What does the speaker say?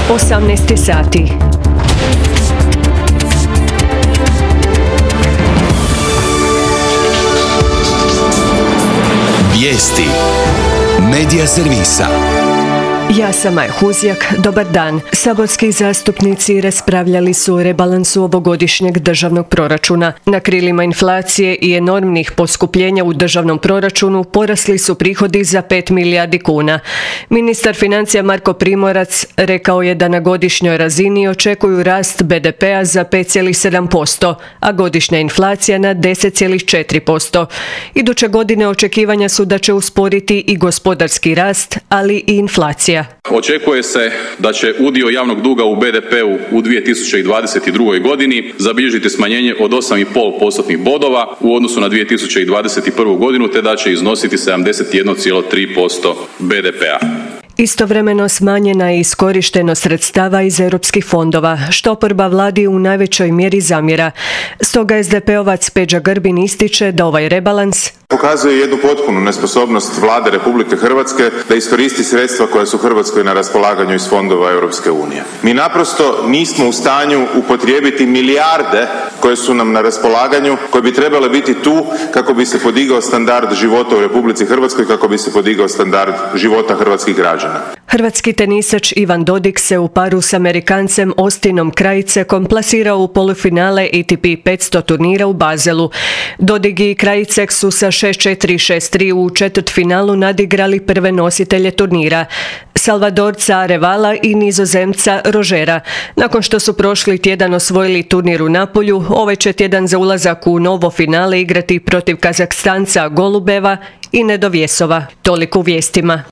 18 sati. Vijesti Medija servisa. Ja sam Maja Huzjak, dobar dan. Saborski zastupnici raspravljali su o rebalansu ovogodišnjeg državnog proračuna. Na krilima inflacije i enormnih poskupljenja u državnom proračunu porasli su prihodi za 5 milijardi kuna. Ministar financija Marko Primorac rekao je da na godišnjoj razini očekuju rast BDP-a za 5,7%, a godišnja inflacija na 10,4%. Iduće godine očekivanja su da će usporiti i gospodarski rast, ali i inflacija. Očekuje se da će udio javnog duga u BDP-u u 2022. godini zabilježiti smanjenje od 8,5% bodova u odnosu na 2021. godinu, te da će iznositi 71,3% BDP-a. Istovremeno smanjena je iskorištenost sredstava iz europskih fondova, što oporba vladi u najvećoj mjeri zamjera. Stoga SDP-ovac Peđa Grbin ističe da ovaj rebalans pokazuje jednu potpunu nesposobnost Vlade Republike Hrvatske da iskoristi sredstva koja su Hrvatskoj na raspolaganju iz fondova Europske unije. Mi naprosto nismo u stanju upotrijebiti milijarde koje su nam na raspolaganju, koje bi trebale biti tu kako bi se podigao standard života u Republici Hrvatskoj, kako bi se podigao standard života hrvatskih građana. Hrvatski tenisač Ivan Dodig se u paru s Amerikancem Austinom Krajcekom plasirao u polufinale ATP 500 turnira u Baselu. Dodig i Krajcek su sa 6-4 i 6-3 u četvrtfinalu nadigrali prve nositelje turnira, Salvadorca Arevala i Nizozemca Rožera. Nakon što su prošli tjedan osvojili turnir u Napolju, ovaj će tjedan za ulazak u novo finale igrati protiv Kazahstanca Golubeva i Nedovjesova. Toliko u vijestima.